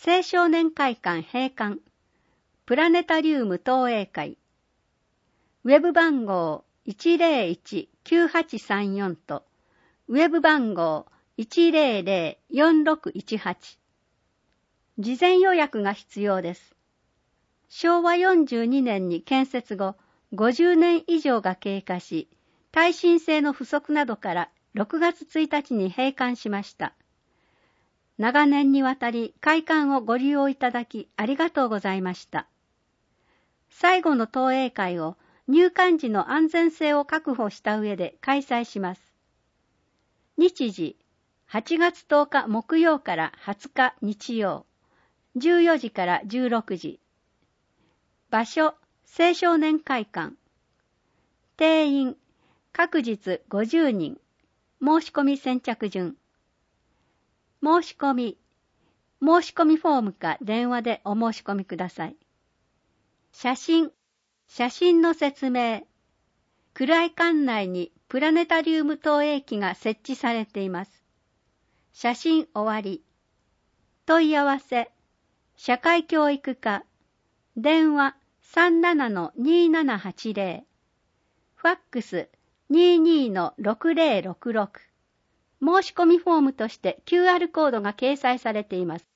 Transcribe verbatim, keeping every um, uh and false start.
青少年会館閉館、プラネタリウム投影会。ウェブ番号 いちゼロいちきゅうはちさんよん と、ウェブ番号 いちゼロゼロよんろくいちはち。事前予約が必要です。しょうわよんじゅうにねんに建設後、ごじゅうねん以上が経過し、耐震性の不足などからろくがつついたちに閉館しました。長年にわたり会館をご利用いただきありがとうございました。最後の投影会を入館時の安全性を確保した上で開催します。日時、はちがつとおか木曜からはつか日曜、じゅうよじからじゅうろくじ。場所、青少年会館。定員、各日ごじゅうにん。申し込み先着順。申し込み、申し込みフォームか電話でお申し込みください。写真、写真の説明。暗い館内にプラネタリウム投影機が設置されています。写真終わり。問い合わせ、社会教育課、電話 さんななのにななはちゼロ、ファックス にじゅうにのろくゼロろくろく。申し込みフォームとして キューアール コードが掲載されています。